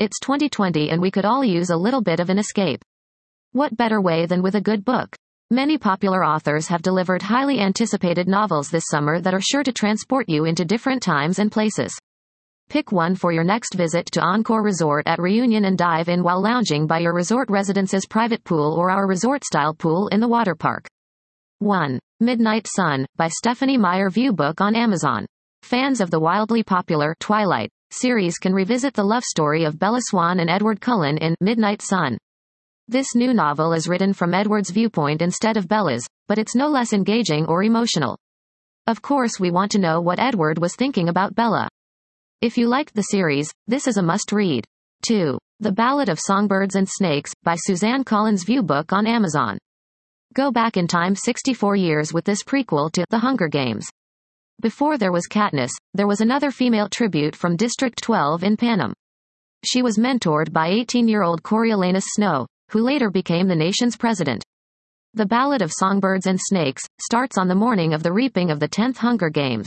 It's 2020 and we could all use a little bit of an escape. What better way than with a good book? Many popular authors have delivered highly anticipated novels this summer that are sure to transport you into different times and places. Pick one for your next visit to Encore Resort at Reunion and dive in while lounging by your resort residence's private pool or our resort-style pool in the water park. 1. Midnight Sun, by Stephenie Meyer. View book on Amazon. Fans of the wildly popular Twilight series can revisit the love story of Bella Swan and Edward Cullen in Midnight Sun. This new novel is written from Edward's viewpoint instead of Bella's, but it's no less engaging or emotional. Of course, we want to know what Edward was thinking about Bella. If you liked the series, this is a must-read. 2. The Ballad of Songbirds and Snakes, by Suzanne Collins. View book on Amazon. Go back in time 64 years with this prequel to The Hunger Games. Before there was Katniss, there was another female tribute from District 12 in Panem. She was mentored by 18-year-old Coriolanus Snow, who later became the nation's president. The Ballad of Songbirds and Snakes starts on the morning of the reaping of the 10th Hunger Games.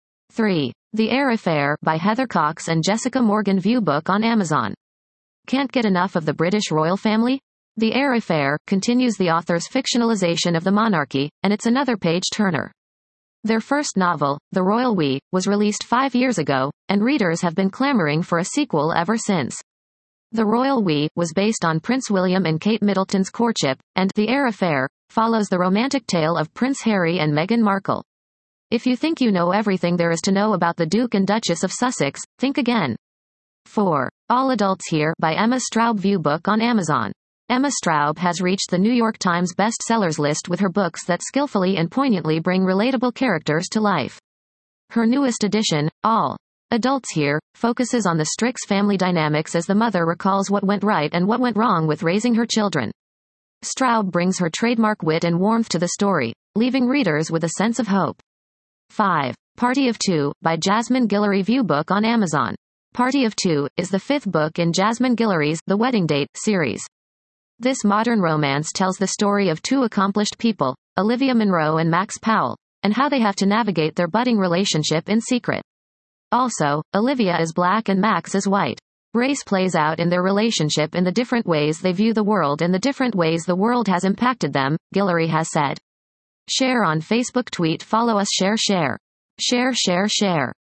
3. The Eyre Affair, by Heather Cox and Jessica Morgan. View book on Amazon. Can't get enough of the British royal family? The Eyre Affair continues the author's fictionalization of the monarchy, and it's another page-turner. Their first novel, The Royal We, was released 5 years ago, and readers have been clamoring for a sequel ever since. The Royal We was based on Prince William and Kate Middleton's courtship, and The Eyre Affair follows the romantic tale of Prince Harry and Meghan Markle. If you think you know everything there is to know about the Duke and Duchess of Sussex, think again. 4. All Adults Here, by Emma Straub. View book on Amazon. Emma Straub has reached the New York Times bestsellers list with her books that skillfully and poignantly bring relatable characters to life. Her newest edition, All Adults Here, focuses on the Strix family dynamics as the mother recalls what went right and what went wrong with raising her children. Straub brings her trademark wit and warmth to the story, leaving readers with a sense of hope. 5. Party of Two, by Jasmine Guillory. View book on Amazon. Party of Two is the 5th book in Jasmine Guillory's The Wedding Date series. This modern romance tells the story of two accomplished people, Olivia Munro and Max Powell, and how they have to navigate their budding relationship in secret. Also, Olivia is black and Max is white. Race plays out in their relationship in the different ways they view the world and the different ways the world has impacted them, Guillory has said. Share on Facebook. Tweet follow us. Share. Share. Share. Share. Share.